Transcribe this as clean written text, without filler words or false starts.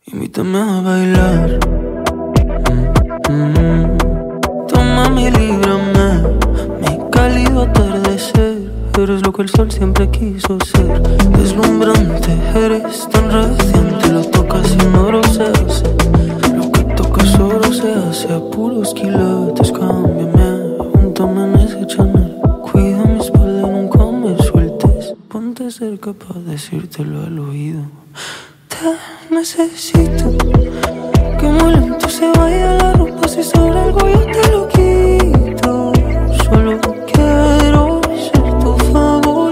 Invítame a bailar. Tómame y líbrame, mi cálido atardecer. Eres lo que el sol siempre quiso ser. Deslumbrante, eres tan radiante. Lo tocas y en oro se hace. Lo que tocas oro se hace. A puros quilates, cámbiame. Júntame en ese Chanel. Cuida mi espalda, nunca me sueltes. Ponte cerca para decírtelo al oído. Te necesito. Que muy lento se vaya la ropa. Si sobra algo yo te lo quito.